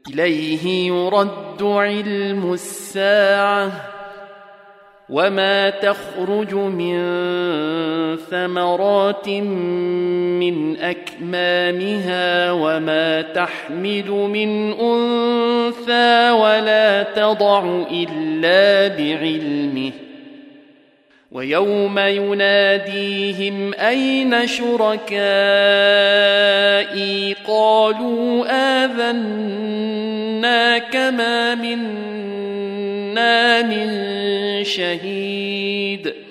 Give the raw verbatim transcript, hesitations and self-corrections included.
إليه يرد علم الساعة وما تخرج من ثمرات من أكمامها وما تحمل من أنثى ولا تضع إلا بعلمه ويوم يناديهم أين شركائي قالوا آذناك ما منا من شهيد